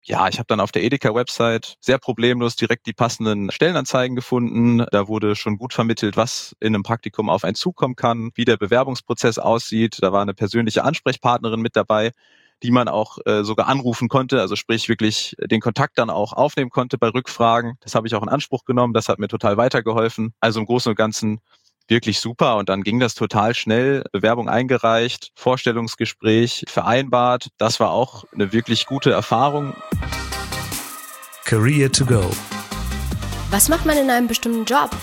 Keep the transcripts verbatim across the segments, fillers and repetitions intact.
Ja, ich habe dann auf der Edeka-Website sehr problemlos direkt die passenden Stellenanzeigen gefunden. Da wurde schon gut vermittelt, was in einem Praktikum auf einen zukommen kann, wie der Bewerbungsprozess aussieht. Da war eine persönliche Ansprechpartnerin mit dabei, die man auch äh, sogar anrufen konnte, also sprich wirklich den Kontakt dann auch aufnehmen konnte bei Rückfragen. Das habe ich auch in Anspruch genommen, das hat mir total weitergeholfen. Also im Großen und Ganzen wirklich super und dann ging das total schnell, Bewerbung eingereicht, Vorstellungsgespräch vereinbart. Das war auch eine wirklich gute Erfahrung. Career to go. Was macht man in einem bestimmten Job?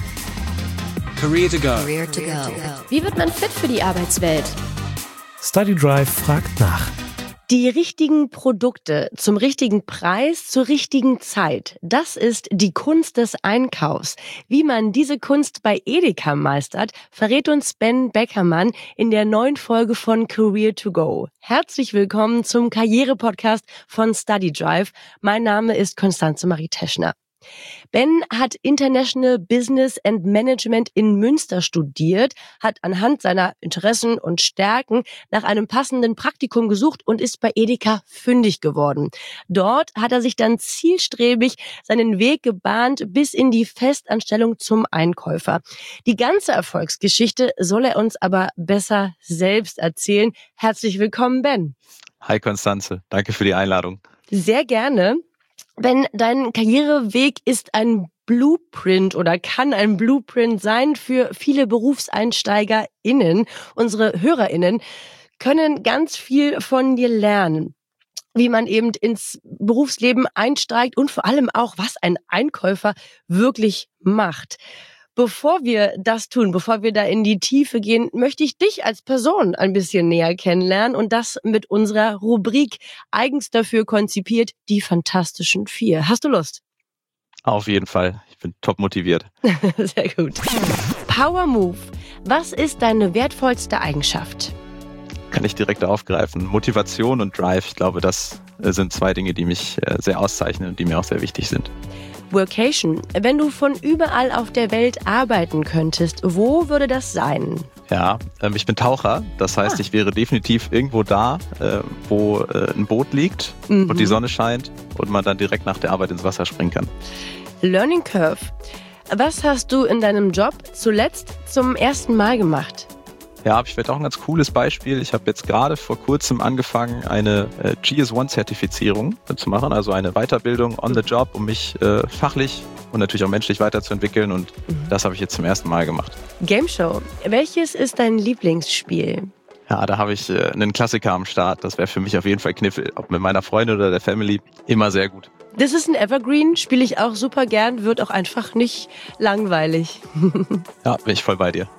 Career to go. Career to go. Wie wird man fit für die Arbeitswelt? StudyDrive fragt nach. Die richtigen Produkte zum richtigen Preis zur richtigen Zeit. Das ist die Kunst des Einkaufs. Wie man diese Kunst bei Edeka meistert, verrät uns Ben Beckermann in der neuen Folge von Career to Go. Herzlich willkommen zum Karriere-Podcast von StudyDrive. Mein Name ist Constanze Marie Teschner. Ben hat International Business and Management in Münster studiert, hat anhand seiner Interessen und Stärken nach einem passenden Praktikum gesucht und ist bei Edeka fündig geworden. Dort hat er sich dann zielstrebig seinen Weg gebahnt bis in die Festanstellung zum Einkäufer. Die ganze Erfolgsgeschichte soll er uns aber besser selbst erzählen. Herzlich willkommen, Ben. Hi Constanze, danke für die Einladung. Sehr gerne. Ben, dein Karriereweg ist ein Blueprint oder kann ein Blueprint sein für viele BerufseinsteigerInnen. Unsere HörerInnen können ganz viel von dir lernen, wie man eben ins Berufsleben einsteigt und vor allem auch, was ein Einkäufer wirklich macht. Bevor wir das tun, bevor wir da in die Tiefe gehen, möchte ich dich als Person ein bisschen näher kennenlernen und das mit unserer Rubrik eigens dafür konzipiert, die Fantastischen Vier. Hast du Lust? Auf jeden Fall, ich bin top motiviert. Sehr gut. Power Move. Was ist deine wertvollste Eigenschaft? Kann ich direkt aufgreifen. Motivation und Drive, ich glaube, das sind zwei Dinge, die mich sehr auszeichnen und die mir auch sehr wichtig sind. Workation. Wenn du von überall auf der Welt arbeiten könntest, wo würde das sein? Ja, ähm, ich bin Taucher. Das heißt, ah. ich wäre definitiv irgendwo da, äh, wo äh, ein Boot liegt mhm. und die Sonne scheint und man dann direkt nach der Arbeit ins Wasser springen kann. Learning Curve. Was hast du in deinem Job zuletzt zum ersten Mal gemacht? Ja, habe ich vielleicht auch ein ganz cooles Beispiel. Ich habe jetzt gerade vor kurzem angefangen, eine äh, G S eins Zertifizierung zu machen, also eine Weiterbildung on the job, um mich äh, fachlich und natürlich auch menschlich weiterzuentwickeln und mhm. das habe ich jetzt zum ersten Mal gemacht. Game Show. Welches ist dein Lieblingsspiel? Ja, da habe ich äh, einen Klassiker am Start. Das wäre für mich auf jeden Fall Kniffel, ob mit meiner Freundin oder der Family, immer sehr gut. Das ist ein Evergreen, spiele ich auch super gern, wird auch einfach nicht langweilig. Ja, bin ich voll bei dir.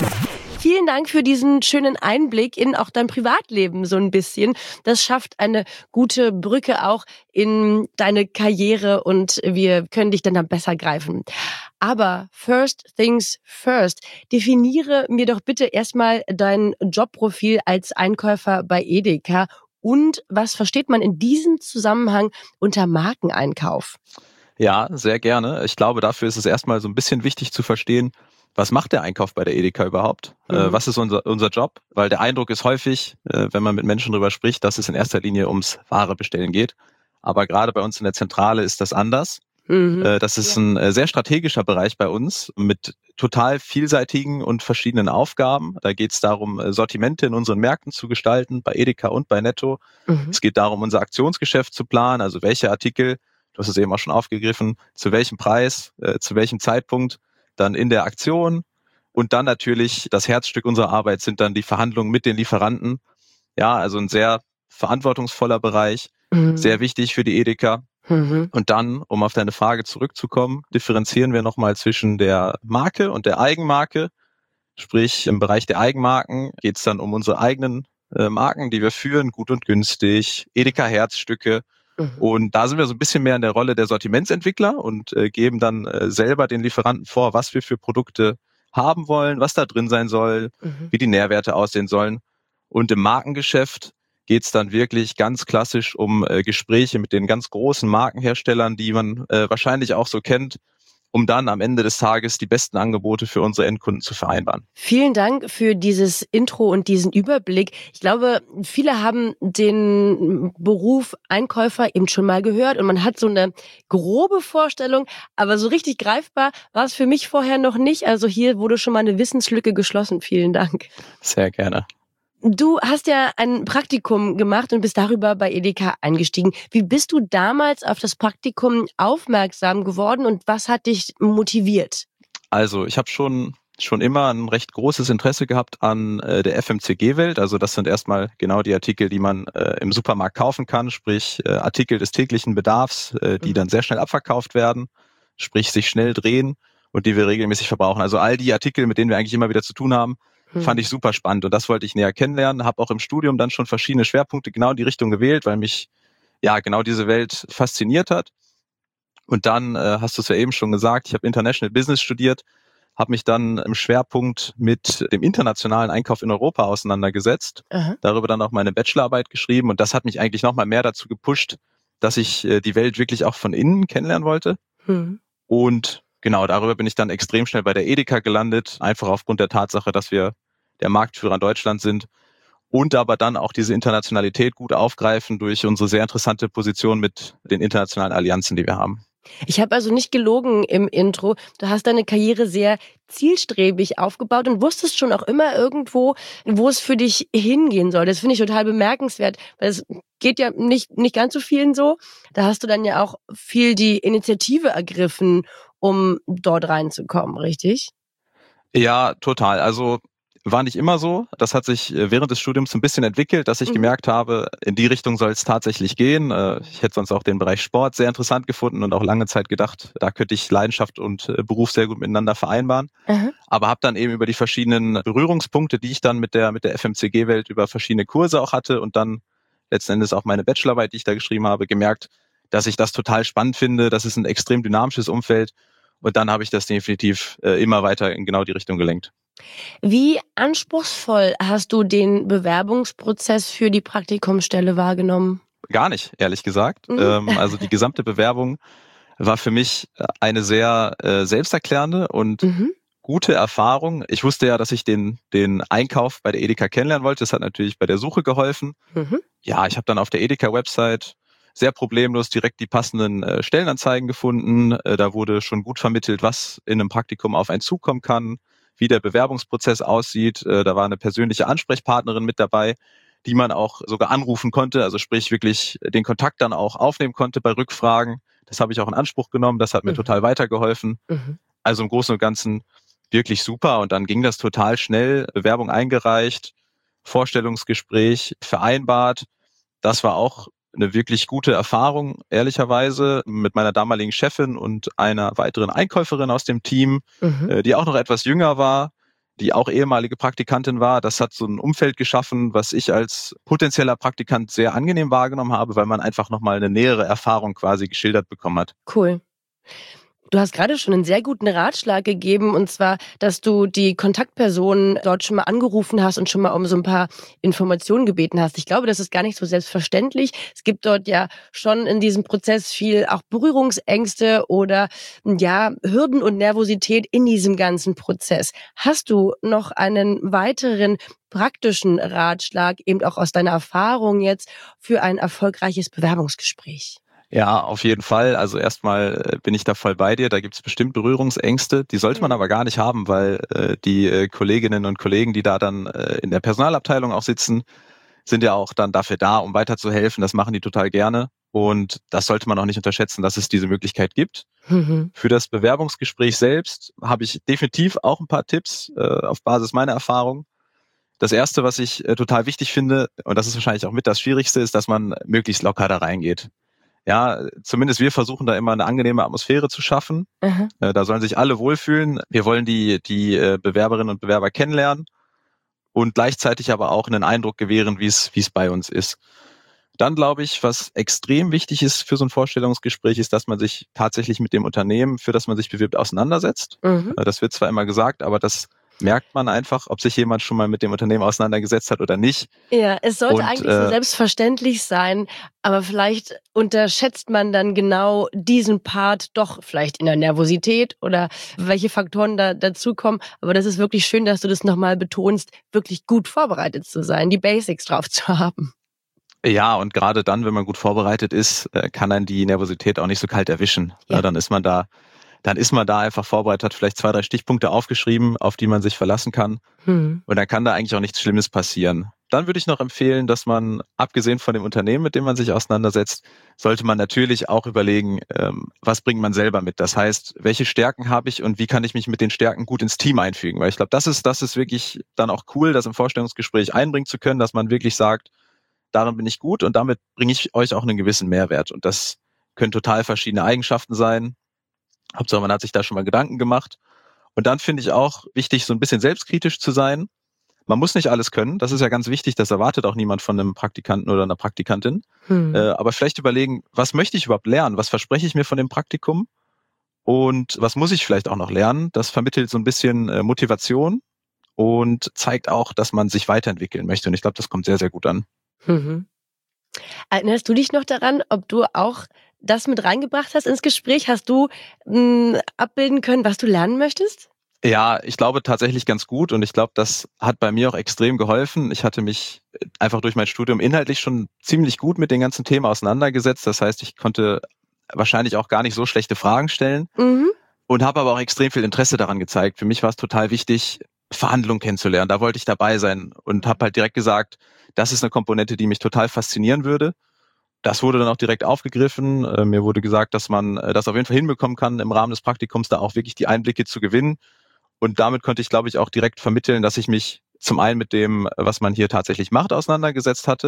Vielen Dank für diesen schönen Einblick in auch dein Privatleben so ein bisschen. Das schafft eine gute Brücke auch in deine Karriere und wir können dich dann, dann besser greifen. Aber first things first. Definiere mir doch bitte erstmal dein Jobprofil als Einkäufer bei Edeka und was versteht man in diesem Zusammenhang unter Markeneinkauf? Ja, sehr gerne. Ich glaube, dafür ist es erstmal so ein bisschen wichtig zu verstehen, was macht der Einkauf bei der Edeka überhaupt? Mhm. Äh, was ist unser, unser Job? Weil der Eindruck ist häufig, äh, wenn man mit Menschen drüber spricht, dass es in erster Linie ums Ware bestellen geht. Aber gerade bei uns in der Zentrale ist das anders. Mhm. Äh, das ist ja. ein äh, sehr strategischer Bereich bei uns mit total vielseitigen und verschiedenen Aufgaben. Da geht es darum, Sortimente in unseren Märkten zu gestalten, bei Edeka und bei Netto. Mhm. Es geht darum, unser Aktionsgeschäft zu planen, also welche Artikel, du hast es eben auch schon aufgegriffen, zu welchem Preis, äh, zu welchem Zeitpunkt, dann in der Aktion und dann natürlich das Herzstück unserer Arbeit sind dann die Verhandlungen mit den Lieferanten. Ja, also ein sehr verantwortungsvoller Bereich, mhm. sehr wichtig für die Edeka. Mhm. Und dann, um auf deine Frage zurückzukommen, differenzieren wir nochmal zwischen der Marke und der Eigenmarke. Sprich, im Bereich der Eigenmarken geht es dann um unsere eigenen äh, Marken, die wir führen, gut und günstig, Edeka Herzstücke. Mhm. Und da sind wir so ein bisschen mehr in der Rolle der Sortimentsentwickler und äh, geben dann äh, selber den Lieferanten vor, was wir für Produkte haben wollen, was da drin sein soll, mhm. wie die Nährwerte aussehen sollen. Und im Markengeschäft geht es dann wirklich ganz klassisch um äh, Gespräche mit den ganz großen Markenherstellern, die man äh, wahrscheinlich auch so kennt. um dann am Ende des Tages die besten Angebote für unsere Endkunden zu vereinbaren. Vielen Dank für dieses Intro und diesen Überblick. Ich glaube, viele haben den Beruf Einkäufer eben schon mal gehört und man hat so eine grobe Vorstellung, aber so richtig greifbar war es für mich vorher noch nicht. Also hier wurde schon mal eine Wissenslücke geschlossen. Vielen Dank. Sehr gerne. Du hast ja ein Praktikum gemacht und bist darüber bei Edeka eingestiegen. Wie bist du damals auf das Praktikum aufmerksam geworden und was hat dich motiviert? Also ich habe schon schon immer ein recht großes Interesse gehabt an äh, der F M C G-Welt. Also das sind erstmal genau die Artikel, die man äh, im Supermarkt kaufen kann, sprich äh, Artikel des täglichen Bedarfs, äh, die mhm. dann sehr schnell abverkauft werden, sprich sich schnell drehen und die wir regelmäßig verbrauchen. Also all die Artikel, mit denen wir eigentlich immer wieder zu tun haben, fand ich super spannend und das wollte ich näher kennenlernen. Habe auch im Studium dann schon verschiedene Schwerpunkte genau in die Richtung gewählt, weil mich ja genau diese Welt fasziniert hat. Und dann äh, hast du es ja eben schon gesagt, ich habe International Business studiert, habe mich dann im Schwerpunkt mit dem internationalen Einkauf in Europa auseinandergesetzt, Aha. darüber dann auch meine Bachelorarbeit geschrieben und das hat mich eigentlich nochmal mehr dazu gepusht, dass ich äh, die Welt wirklich auch von innen kennenlernen wollte. Hm. Und genau, darüber bin ich dann extrem schnell bei der Edeka gelandet, einfach aufgrund der Tatsache, dass wir der Marktführer in Deutschland sind und aber dann auch diese Internationalität gut aufgreifen durch unsere sehr interessante Position mit den internationalen Allianzen, die wir haben. Ich habe also nicht gelogen im Intro. Du hast deine Karriere sehr zielstrebig aufgebaut und wusstest schon auch immer irgendwo, wo es für dich hingehen soll. Das finde ich total bemerkenswert, weil es geht ja nicht, nicht ganz so vielen so. Da hast du dann ja auch viel die Initiative ergriffen, um dort reinzukommen, richtig? Ja, total. Also war nicht immer so. Das hat sich während des Studiums ein bisschen entwickelt, dass ich mhm. gemerkt habe, in die Richtung soll es tatsächlich gehen. Ich hätte sonst auch den Bereich Sport sehr interessant gefunden und auch lange Zeit gedacht, da könnte ich Leidenschaft und Beruf sehr gut miteinander vereinbaren. Mhm. Aber habe dann eben über die verschiedenen Berührungspunkte, die ich dann mit der mit der F M C G-Welt über verschiedene Kurse auch hatte und dann letzten Endes auch meine Bachelorarbeit, die ich da geschrieben habe, gemerkt, dass ich das total spannend finde. Das ist ein extrem dynamisches Umfeld. Und dann habe ich das definitiv äh, immer weiter in genau die Richtung gelenkt. Wie anspruchsvoll hast du den Bewerbungsprozess für die Praktikumsstelle wahrgenommen? Gar nicht, ehrlich gesagt. Mhm. Ähm, also die gesamte Bewerbung war für mich eine sehr äh, selbsterklärende und mhm. gute Erfahrung. Ich wusste ja, dass ich den den Einkauf bei der Edeka kennenlernen wollte. Das hat natürlich bei der Suche geholfen. Mhm. Ja, ich habe dann auf der Edeka-Website sehr problemlos direkt die passenden äh, Stellenanzeigen gefunden. Äh, da wurde schon gut vermittelt, was in einem Praktikum auf einen zukommen kann, wie der Bewerbungsprozess aussieht. Äh, da war eine persönliche Ansprechpartnerin mit dabei, die man auch sogar anrufen konnte, also sprich wirklich den Kontakt dann auch aufnehmen konnte bei Rückfragen. Das habe ich auch in Anspruch genommen, das hat mir mhm. total weitergeholfen. Mhm. Also im Großen und Ganzen wirklich super und dann ging das total schnell, Bewerbung eingereicht, Vorstellungsgespräch vereinbart. Das war auch eine wirklich gute Erfahrung, ehrlicherweise, mit meiner damaligen Chefin und einer weiteren Einkäuferin aus dem Team, mhm. die auch noch etwas jünger war, die auch ehemalige Praktikantin war. Das hat so ein Umfeld geschaffen, was ich als potenzieller Praktikant sehr angenehm wahrgenommen habe, weil man einfach nochmal eine nähere Erfahrung quasi geschildert bekommen hat. Cool. Du hast gerade schon einen sehr guten Ratschlag gegeben, und zwar, dass du die Kontaktpersonen dort schon mal angerufen hast und schon mal um so ein paar Informationen gebeten hast. Ich glaube, das ist gar nicht so selbstverständlich. Es gibt dort ja schon in diesem Prozess viel auch Berührungsängste oder ja Hürden und Nervosität in diesem ganzen Prozess. Hast du noch einen weiteren praktischen Ratschlag, eben auch aus deiner Erfahrung jetzt, für ein erfolgreiches Bewerbungsgespräch? Ja, auf jeden Fall. Also erstmal bin ich da voll bei dir. Da gibt es bestimmt Berührungsängste. Die sollte man aber gar nicht haben, weil äh, die äh, Kolleginnen und Kollegen, die da dann äh, in der Personalabteilung auch sitzen, sind ja auch dann dafür da, um weiterzuhelfen. Das machen die total gerne. Und das sollte man auch nicht unterschätzen, dass es diese Möglichkeit gibt. Mhm. Für das Bewerbungsgespräch selbst habe ich definitiv auch ein paar Tipps äh, auf Basis meiner Erfahrung. Das Erste, was ich äh, total wichtig finde, und das ist wahrscheinlich auch mit das Schwierigste, ist, dass man möglichst locker da reingeht. Ja, zumindest wir versuchen da immer eine angenehme Atmosphäre zu schaffen. Mhm. Da sollen sich alle wohlfühlen. Wir wollen die die Bewerberinnen und Bewerber kennenlernen und gleichzeitig aber auch einen Eindruck gewähren, wie es wie es bei uns ist. Dann glaube ich, was extrem wichtig ist für so ein Vorstellungsgespräch, ist, dass man sich tatsächlich mit dem Unternehmen, für das man sich bewirbt, auseinandersetzt. Mhm. Das wird zwar immer gesagt, aber das merkt man einfach, ob sich jemand schon mal mit dem Unternehmen auseinandergesetzt hat oder nicht. Ja, es sollte Und, eigentlich äh, so selbstverständlich sein, aber vielleicht unterschätzt man dann genau diesen Part doch vielleicht in der Nervosität oder welche Faktoren da dazukommen. Aber das ist wirklich schön, dass du das nochmal betonst, wirklich gut vorbereitet zu sein, die Basics drauf zu haben. Ja, und gerade dann, wenn man gut vorbereitet ist, äh, kann einen die Nervosität auch nicht so kalt erwischen. Ja. Ja, dann ist man da dann ist man da einfach vorbereitet, hat vielleicht zwei, drei Stichpunkte aufgeschrieben, auf die man sich verlassen kann. Hm. Und dann kann da eigentlich auch nichts Schlimmes passieren. Dann würde ich noch empfehlen, dass man, abgesehen von dem Unternehmen, mit dem man sich auseinandersetzt, sollte man natürlich auch überlegen, ähm, was bringt man selber mit. Das heißt, welche Stärken habe ich und wie kann ich mich mit den Stärken gut ins Team einfügen? Weil ich glaube, das ist, das ist wirklich dann auch cool, das im Vorstellungsgespräch einbringen zu können, dass man wirklich sagt, darin bin ich gut und damit bringe ich euch auch einen gewissen Mehrwert. Und das können total verschiedene Eigenschaften sein. Hauptsache, man hat sich da schon mal Gedanken gemacht. Und dann finde ich auch wichtig, so ein bisschen selbstkritisch zu sein. Man muss nicht alles können. Das ist ja ganz wichtig. Das erwartet auch niemand von einem Praktikanten oder einer Praktikantin. Hm. Äh, aber vielleicht überlegen, was möchte ich überhaupt lernen? Was verspreche ich mir von dem Praktikum? Und was muss ich vielleicht auch noch lernen? Das vermittelt so ein bisschen äh, Motivation und zeigt auch, dass man sich weiterentwickeln möchte. Und ich glaube, das kommt sehr, sehr gut an. Mhm. Erinnerst du dich noch daran, ob du auch das mit reingebracht hast ins Gespräch? Hast du mh, abbilden können, was du lernen möchtest? Ja, ich glaube tatsächlich ganz gut und ich glaube, das hat bei mir auch extrem geholfen. Ich hatte mich einfach durch mein Studium inhaltlich schon ziemlich gut mit den ganzen Themen auseinandergesetzt. Das heißt, ich konnte wahrscheinlich auch gar nicht so schlechte Fragen stellen Mhm. und habe aber auch extrem viel Interesse daran gezeigt. Für mich war es total wichtig, Verhandlungen kennenzulernen. Da wollte ich dabei sein und habe halt direkt gesagt, das ist eine Komponente, die mich total faszinieren würde. Das wurde dann auch direkt aufgegriffen. Äh, mir wurde gesagt, dass man äh, das auf jeden Fall hinbekommen kann, im Rahmen des Praktikums da auch wirklich die Einblicke zu gewinnen. Und damit konnte ich, glaube ich, auch direkt vermitteln, dass ich mich zum einen mit dem, was man hier tatsächlich macht, auseinandergesetzt hatte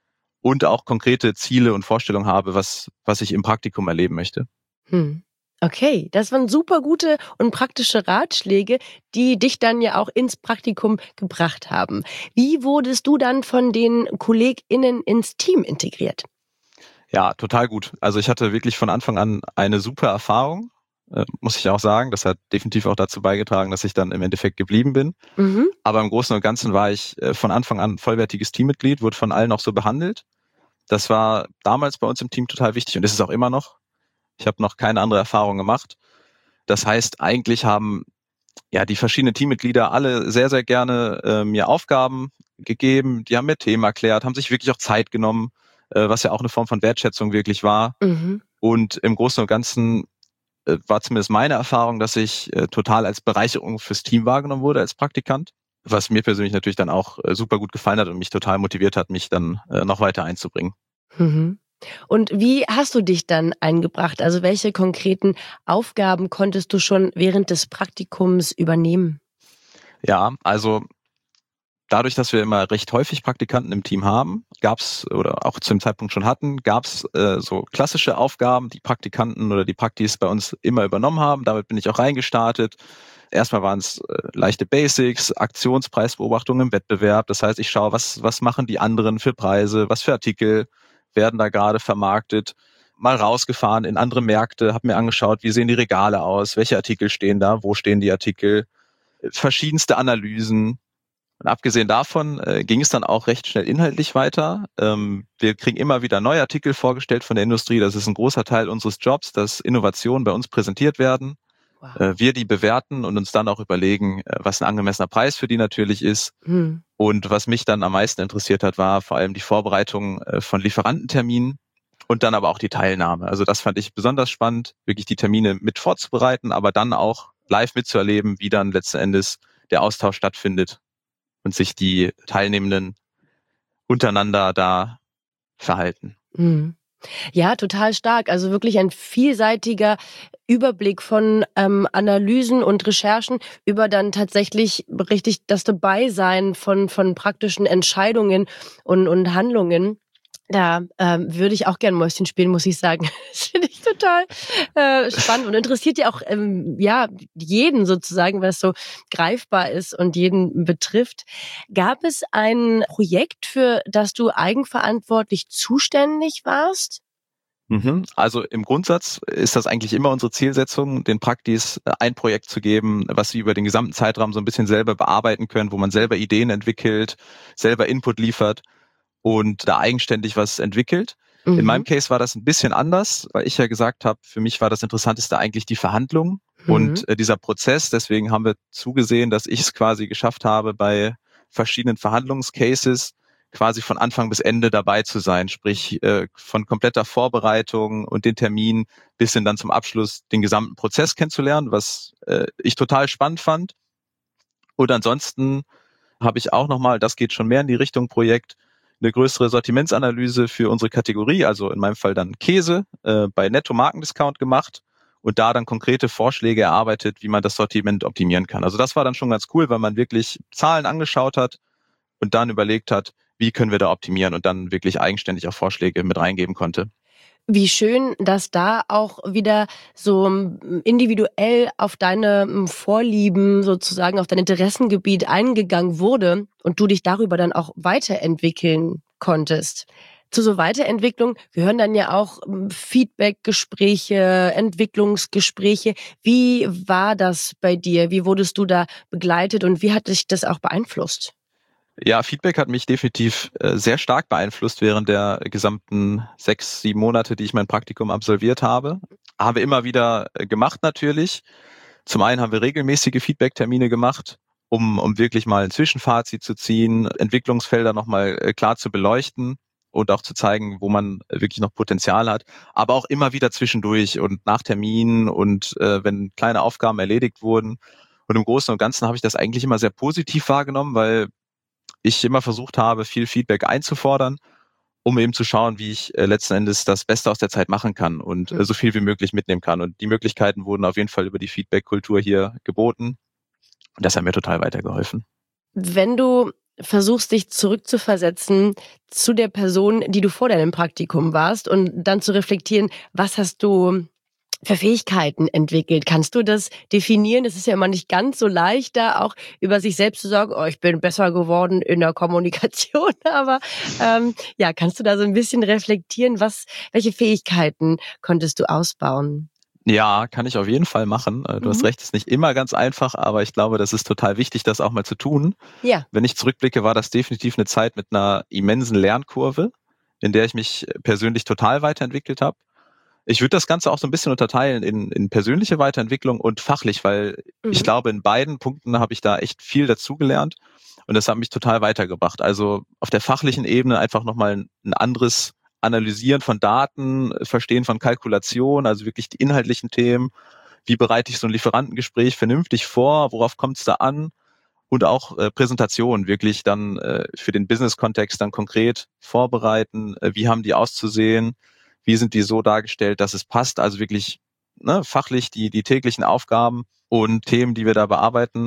und auch konkrete Ziele und Vorstellungen habe, was, was ich im Praktikum erleben möchte. Hm. Okay, das waren super gute und praktische Ratschläge, die dich dann ja auch ins Praktikum gebracht haben. Wie wurdest du dann von den KollegInnen ins Team integriert? Ja, total gut. Also ich hatte wirklich von Anfang an eine super Erfahrung, äh, muss ich auch sagen. Das hat definitiv auch dazu beigetragen, dass ich dann im Endeffekt geblieben bin. Mhm. Aber im Großen und Ganzen war ich äh, von Anfang an ein vollwertiges Teammitglied, wurde von allen auch so behandelt. Das war damals bei uns im Team total wichtig und ist es auch immer noch. Ich habe noch keine andere Erfahrung gemacht. Das heißt, eigentlich haben ja die verschiedenen Teammitglieder alle sehr, sehr gerne äh, mir Aufgaben gegeben. Die haben mir Themen erklärt, haben sich wirklich auch Zeit genommen, äh, was ja auch eine Form von Wertschätzung wirklich war. Mhm. Und im Großen und Ganzen äh, war zumindest meine Erfahrung, dass ich äh, total als Bereicherung fürs Team wahrgenommen wurde als Praktikant, was mir persönlich natürlich dann auch äh, super gut gefallen hat und mich total motiviert hat, mich dann äh, noch weiter einzubringen. Mhm. Und wie hast du dich dann eingebracht? Also welche konkreten Aufgaben konntest du schon während des Praktikums übernehmen? Ja, also dadurch, dass wir immer recht häufig Praktikanten im Team haben, gab es, oder auch zu dem Zeitpunkt schon hatten, gab es äh, so klassische Aufgaben, die Praktikanten oder die Praktis bei uns immer übernommen haben. Damit bin ich auch reingestartet. Erstmal waren es äh, leichte Basics, Aktionspreisbeobachtung im Wettbewerb. Das heißt, ich schaue, was, was machen die anderen für Preise, was für Artikel werden da gerade vermarktet. Mal rausgefahren in andere Märkte, habe mir angeschaut, wie sehen die Regale aus, welche Artikel stehen da, wo stehen die Artikel, verschiedenste Analysen. Und abgesehen davon äh, ging es dann auch recht schnell inhaltlich weiter. Ähm, wir kriegen immer wieder neue Artikel vorgestellt von der Industrie. Das ist ein großer Teil unseres Jobs, dass Innovationen bei uns präsentiert werden. Wow. Äh, wir die bewerten und uns dann auch überlegen, äh, was ein angemessener Preis für die natürlich ist. Hm. Und was mich dann am meisten interessiert hat, war vor allem die Vorbereitung äh, von Lieferantenterminen und dann aber auch die Teilnahme. Also das fand ich besonders spannend, wirklich die Termine mit vorzubereiten, aber dann auch live mitzuerleben, wie dann letzten Endes der Austausch stattfindet und sich die Teilnehmenden untereinander da verhalten. Hm. Ja, total stark. Also wirklich ein vielseitiger Überblick von ähm, Analysen und Recherchen über dann tatsächlich richtig das Dabeisein von von praktischen Entscheidungen und und Handlungen. Da ähm, würde ich auch gern Mäuschen spielen, muss ich sagen. Das finde ich total äh, spannend und interessiert ja auch ähm, ja jeden sozusagen, weil es so greifbar ist und jeden betrifft. Gab es ein Projekt, für das du eigenverantwortlich zuständig warst? Mhm. Also im Grundsatz ist das eigentlich immer unsere Zielsetzung, den Praktis ein Projekt zu geben, was sie über den gesamten Zeitraum so ein bisschen selber bearbeiten können, wo man selber Ideen entwickelt, selber Input liefert und da eigenständig was entwickelt. Mhm. In meinem Case war das ein bisschen anders, weil ich ja gesagt habe, für mich war das Interessanteste eigentlich die Verhandlung mhm. und äh, dieser Prozess. Deswegen haben wir zugesehen, dass ich es quasi geschafft habe, bei verschiedenen Verhandlungscases quasi von Anfang bis Ende dabei zu sein, sprich äh, von kompletter Vorbereitung und den Termin bis hin dann zum Abschluss den gesamten Prozess kennenzulernen, was äh, ich total spannend fand. Und ansonsten habe ich auch nochmal, das geht schon mehr in die Richtung Projekt, eine größere Sortimentsanalyse für unsere Kategorie, also in meinem Fall dann Käse, äh, bei Netto Markendiscount gemacht und da dann konkrete Vorschläge erarbeitet, wie man das Sortiment optimieren kann. Also das war dann schon ganz cool, weil man wirklich Zahlen angeschaut hat und dann überlegt hat, wie können wir da optimieren und dann wirklich eigenständig auch Vorschläge mit reingeben konnte. Wie schön, dass da auch wieder so individuell auf deine Vorlieben sozusagen, auf dein Interessengebiet eingegangen wurde und du dich darüber dann auch weiterentwickeln konntest. Zu so Weiterentwicklung gehören dann ja auch Feedbackgespräche, Entwicklungsgespräche. Wie war das bei dir? Wie wurdest du da begleitet und wie hat dich das auch beeinflusst? Ja, Feedback hat mich definitiv äh, sehr stark beeinflusst während der gesamten sechs, sieben Monate, die ich mein Praktikum absolviert habe. Haben wir immer wieder äh, gemacht natürlich. Zum einen haben wir regelmäßige Feedback-Termine gemacht, um, um wirklich mal ein Zwischenfazit zu ziehen, Entwicklungsfelder nochmal äh, klar zu beleuchten und auch zu zeigen, wo man wirklich noch Potenzial hat. Aber auch immer wieder zwischendurch und nach Terminen und äh, wenn kleine Aufgaben erledigt wurden. Und im Großen und Ganzen habe ich das eigentlich immer sehr positiv wahrgenommen, weil ich immer versucht habe, viel Feedback einzufordern, um eben zu schauen, wie ich äh, letzten Endes das Beste aus der Zeit machen kann und äh, so viel wie möglich mitnehmen kann. Und die Möglichkeiten wurden auf jeden Fall über die Feedback-Kultur hier geboten. Und das hat mir total weitergeholfen. Wenn du versuchst, dich zurückzuversetzen zu der Person, die du vor deinem Praktikum warst und dann zu reflektieren, was hast du für Fähigkeiten entwickelt? Kannst du das definieren? Es ist ja immer nicht ganz so leicht, da auch über sich selbst zu sagen, oh, ich bin besser geworden in der Kommunikation. Aber ähm, ja, kannst du da so ein bisschen reflektieren, was, welche Fähigkeiten konntest du ausbauen? Ja, kann ich auf jeden Fall machen. Du mhm. hast recht, ist nicht immer ganz einfach, aber ich glaube, das ist total wichtig, das auch mal zu tun. Ja. Wenn ich zurückblicke, war das definitiv eine Zeit mit einer immensen Lernkurve, in der ich mich persönlich total weiterentwickelt habe. Ich würde das Ganze auch so ein bisschen unterteilen in, in persönliche Weiterentwicklung und fachlich, weil mhm. ich glaube, in beiden Punkten habe ich da echt viel dazugelernt und das hat mich total weitergebracht. Also auf der fachlichen Ebene einfach nochmal ein anderes Analysieren von Daten, Verstehen von Kalkulation, also wirklich die inhaltlichen Themen. Wie bereite ich so ein Lieferantengespräch vernünftig vor? Worauf kommt es da an? Und auch äh, Präsentationen wirklich dann äh, für den Business-Kontext dann konkret vorbereiten. Äh, wie haben die auszusehen? Wie sind die so dargestellt, dass es passt? Also wirklich ne, fachlich die, die täglichen Aufgaben und Themen, die wir da bearbeiten,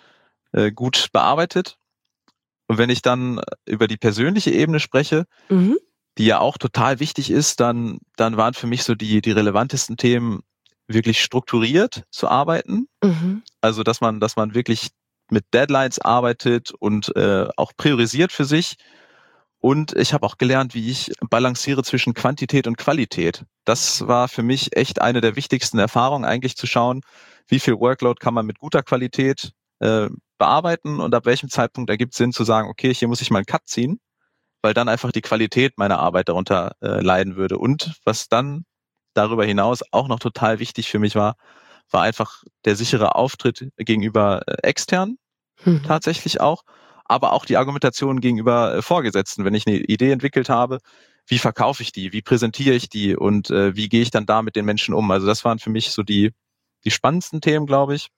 äh, gut bearbeitet. Und wenn ich dann über die persönliche Ebene spreche, mhm. die ja auch total wichtig ist, dann, dann waren für mich so die, die relevantesten Themen wirklich strukturiert zu arbeiten. Mhm. Also, dass man, dass man wirklich mit Deadlines arbeitet und äh, auch priorisiert für sich. Und ich habe auch gelernt, wie ich balanciere zwischen Quantität und Qualität. Das war für mich echt eine der wichtigsten Erfahrungen, eigentlich zu schauen, wie viel Workload kann man mit guter Qualität äh, bearbeiten und ab welchem Zeitpunkt ergibt es Sinn zu sagen, okay, hier muss ich mal einen Cut ziehen, weil dann einfach die Qualität meiner Arbeit darunter äh, leiden würde. Und was dann darüber hinaus auch noch total wichtig für mich war, war einfach der sichere Auftritt gegenüber äh, extern, mhm. tatsächlich auch, aber auch die Argumentation gegenüber äh, Vorgesetzten. Wenn ich eine Idee entwickelt habe, wie verkaufe ich die, wie präsentiere ich die und äh, wie gehe ich dann da mit den Menschen um? Also das waren für mich so die, die spannendsten Themen, glaube ich.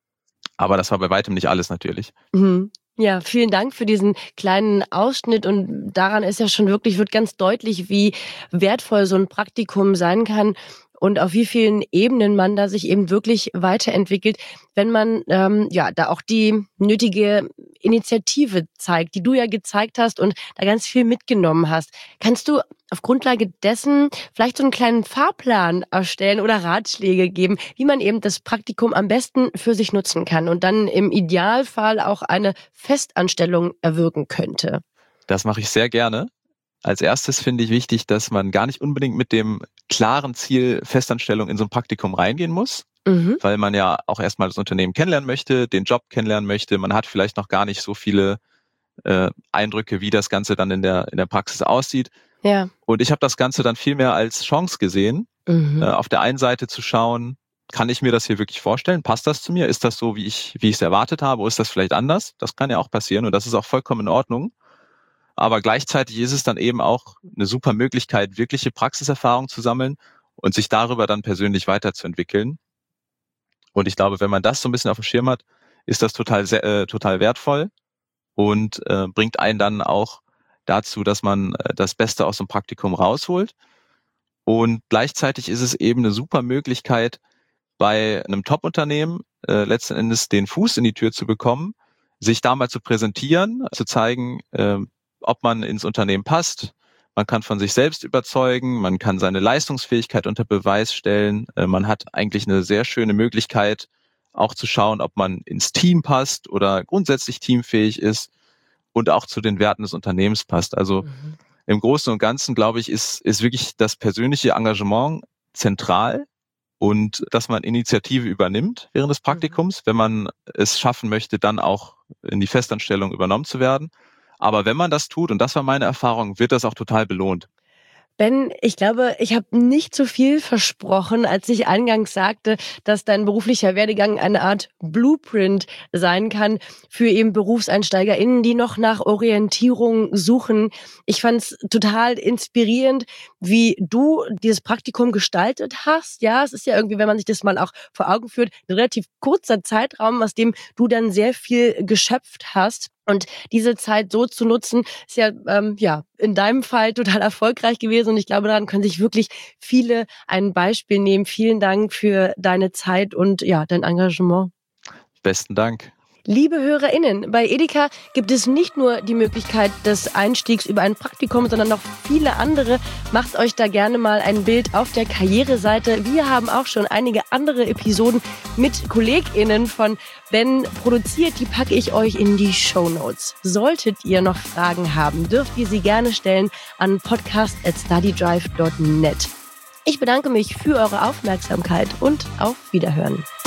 Aber das war bei weitem nicht alles natürlich. Mhm. Ja, vielen Dank für diesen kleinen Ausschnitt und daran ist ja schon wirklich, wird ganz deutlich, wie wertvoll so ein Praktikum sein kann und auf wie vielen Ebenen man da sich eben wirklich weiterentwickelt, wenn man ähm, ja da auch die nötige Initiative zeigt, die du ja gezeigt hast und da ganz viel mitgenommen hast. Kannst du auf Grundlage dessen vielleicht so einen kleinen Fahrplan erstellen oder Ratschläge geben, wie man eben das Praktikum am besten für sich nutzen kann und dann im Idealfall auch eine Festanstellung erwirken könnte? Das mache ich sehr gerne. Als erstes finde ich wichtig, dass man gar nicht unbedingt mit dem klaren Ziel Festanstellung in so ein Praktikum reingehen muss, mhm. weil man ja auch erstmal das Unternehmen kennenlernen möchte, den Job kennenlernen möchte. Man hat vielleicht noch gar nicht so viele äh, Eindrücke, wie das Ganze dann in der in der Praxis aussieht. Ja. Und ich habe das Ganze dann viel mehr als Chance gesehen, mhm. äh, auf der einen Seite zu schauen, kann ich mir das hier wirklich vorstellen? Passt das zu mir? Ist das so, wie ich wie ich es erwartet habe? Oder ist das vielleicht anders? Das kann ja auch passieren und das ist auch vollkommen in Ordnung. Aber gleichzeitig ist es dann eben auch eine super Möglichkeit, wirkliche Praxiserfahrung zu sammeln und sich darüber dann persönlich weiterzuentwickeln. Und ich glaube, wenn man das so ein bisschen auf dem Schirm hat, ist das total sehr, äh, total wertvoll und äh, bringt einen dann auch dazu, dass man äh, das Beste aus dem Praktikum rausholt. Und gleichzeitig ist es eben eine super Möglichkeit, bei einem Top-Unternehmen äh, letzten Endes den Fuß in die Tür zu bekommen, sich da mal zu präsentieren, zu zeigen, äh, ob man ins Unternehmen passt. Man kann von sich selbst überzeugen, man kann seine Leistungsfähigkeit unter Beweis stellen. Man hat eigentlich eine sehr schöne Möglichkeit, auch zu schauen, ob man ins Team passt oder grundsätzlich teamfähig ist und auch zu den Werten des Unternehmens passt. Also mhm. im Großen und Ganzen, glaube ich, ist, ist wirklich das persönliche Engagement zentral und dass man Initiative übernimmt während des Praktikums, mhm. wenn man es schaffen möchte, dann auch in die Festanstellung übernommen zu werden. Aber wenn man das tut, und das war meine Erfahrung, wird das auch total belohnt. Ben, ich glaube, ich habe nicht zu viel versprochen, als ich eingangs sagte, dass dein beruflicher Werdegang eine Art Blueprint sein kann für eben BerufseinsteigerInnen, die noch nach Orientierung suchen. Ich fand es total inspirierend, wie du dieses Praktikum gestaltet hast. Ja, es ist ja irgendwie, wenn man sich das mal auch vor Augen führt, ein relativ kurzer Zeitraum, aus dem du dann sehr viel geschöpft hast. Und diese Zeit so zu nutzen, ist ja, ähm, ja in deinem Fall total erfolgreich gewesen. Und ich glaube, daran können sich wirklich viele ein Beispiel nehmen. Vielen Dank für deine Zeit und ja dein Engagement. Besten Dank. Liebe HörerInnen, bei Edeka gibt es nicht nur die Möglichkeit des Einstiegs über ein Praktikum, sondern noch viele andere. Macht euch da gerne mal ein Bild auf der Karriereseite. Wir haben auch schon einige andere Episoden mit KollegInnen von Ben produziert. Die packe ich euch in die Shownotes. Solltet ihr noch Fragen haben, dürft ihr sie gerne stellen an podcast at studydrive dot net. Ich bedanke mich für eure Aufmerksamkeit und auf Wiederhören.